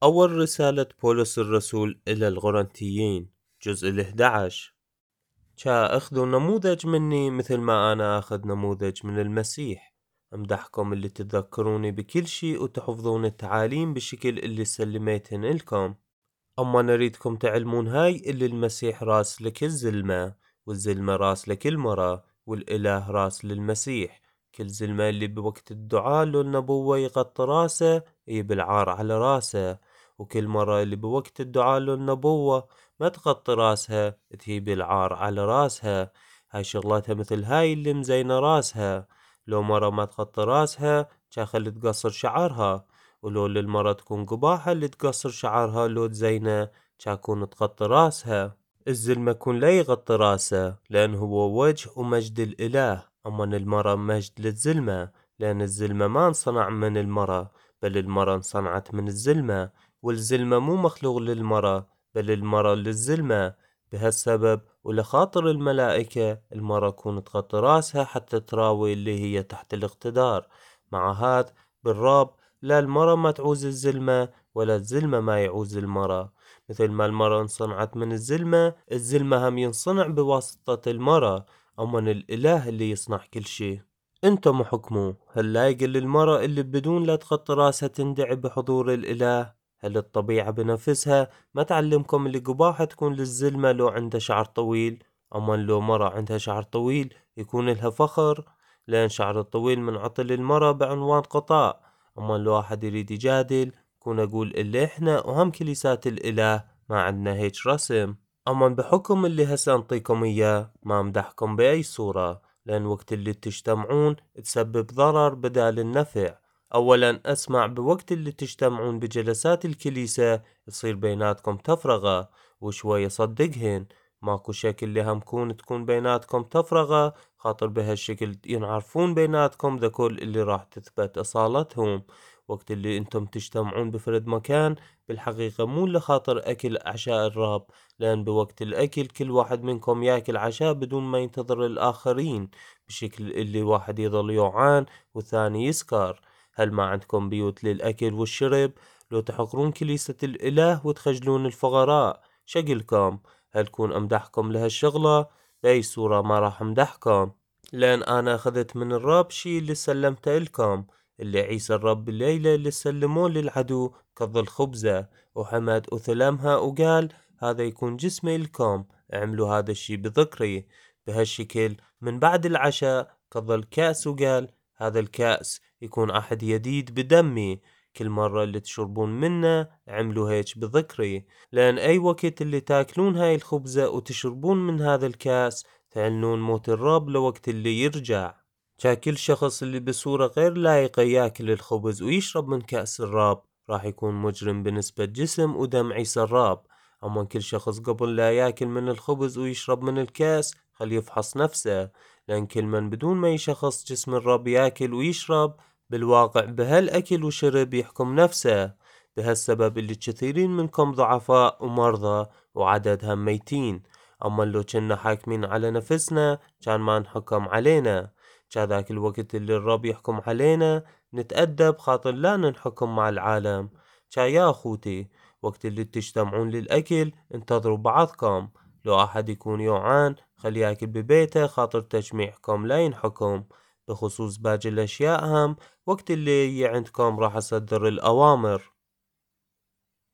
أول رسالة بولس الرسول إلى الغرنتيين جزء 11. أخذوا نموذج مني مثل ما أنا أخذ نموذج من المسيح. أمدحكم اللي تتذكروني بكل شيء وتحفظون التعاليم بالشكل اللي سلميتهن إلكم. أما نريدكم تعلمون هاي اللي المسيح راس لكل زلمة، والزلمة راس لكل مرة، والإله راس للمسيح. كل زلمة اللي بوقت الدعاء للنبوة يغطي راسه يجيب العار على راسه، وكل مرة اللي بوقت الدعاء للنبوة ما تغطي راسها تجيب العار على راسها. هاي شغلاتها مثل هاي اللي مزينة راسها. لو مرة ما تغطي راسها خلي تقصر شعرها، ولو للمرة تكون قباحة اللي تقصر شعرها لو تزينة تكون تغطي راسها. الزلمة يكون لا يغطي راسه لأن هو وجه ومجد الإله، أما المرة مجد للزلمة لأن الزلمة ما انصنع من المرة بل المرة انصنعت من الزلمة، والزلمة مو مخلوق للمرة بل المرة للزلمة. بهالسبب ولخاطر الملائكة المرة تكون تغطي راسها حتى تراوي اللي هي تحت الاقتدار. مع هذا بالرب لا المرة ما تعوز الزلمة ولا الزلمة ما يعوز المرة. مثل ما المرة انصنعت من الزلمة، الزلمة هم ينصنع بواسطة المرة، أما الإله اللي يصنع كل شيء. انتم حكموا، هل لايق للمرة اللي بدون لا تغطي راسها تندعي بحضور الإله؟ هل الطبيعة بنفسها ما تعلمكم اللي قباحة تكون للزلمة لو عندها شعر طويل؟ أما لو مرة عندها شعر طويل يكون لها فخر، لأن شعر الطويل منعطي للمرة بعنوان قطاع. أما الواحد يريد يجادل كون أقول اللي إحنا وهم كليسات الإله ما عندنا هيج رسم. أما بحكم اللي هسه أنطيكم إياه ما أمدحكم بأي صورة، لأن وقت اللي تجتمعون تسبب ضرر بدال النفع. أولا أسمع بوقت اللي تجتمعون بجلسات الكنيسة تصير بيناتكم تفرغة وشوية صدقهن. ماكو شكل اللي همكون تكون بيناتكم تفرغة، خاطر بهالشكل ينعرفون بيناتكم ذا كل اللي راح تثبت أصالتهم. وقت اللي انتم تجتمعون بفرد مكان بالحقيقة مو لخاطر أكل عشاء الرب، لأن بوقت الأكل كل واحد منكم يأكل عشاء بدون ما ينتظر الآخرين، بشكل اللي واحد يظل يوعان والثاني يسكر. هل ما عندكم بيوت للأكل والشرب؟ لو تحقرون كنيسة الإله وتخجلون الفقراء شقلكم؟ هل كون أمدحكم لهالشغلة؟ بأي صورة ما راح أمدحكم، لأن أنا أخذت من الرب شي اللي سلمته إلكم. اللي عيسى الرب الليلة اللي سلموه للعدو كظل خبزة وحمد وثلمها وقال هذا يكون جسمي لكم، اعملوا هذا الشي بذكري. بهالشكل من بعد العشاء كظل كأس وقال هذا الكأس يكون عهد جديد بدمي، كل مرة اللي تشربون منه اعملوا هيك بذكري. لأن أي وقت اللي تاكلون هاي الخبزة وتشربون من هذا الكأس تعلنون موت الرب لوقت اللي يرجع. كل شخص اللي بصورة غير لايقة ياكل الخبز ويشرب من كأس الرب راح يكون مجرم بنسبة جسم ودم عيسى الرب. أما كل شخص قبل لا ياكل من الخبز ويشرب من الكأس خليه يفحص نفسه، لأن كل من بدون ما يشخص جسم الرب ياكل ويشرب بالواقع بهالأكل وشرب يحكم نفسه. بهالسبب اللي كثيرين منكم ضعفاء ومرضى وعددهم ميتين. أما لو كنا حاكمين على نفسنا كان ما نحكم علينا. ذاك الوقت اللي الرب يحكم علينا نتأدب خاطر لا ننحكم مع العالم. يا أخوتي وقت اللي تجتمعون للأكل انتظروا بعضكم. لو أحد يكون يوعان خلي ياكل ببيته خاطر تجميعكم لا ينحكم. بخصوص باقي الأشياء هم وقت اللي يجي عندكم راح أصدر الأوامر.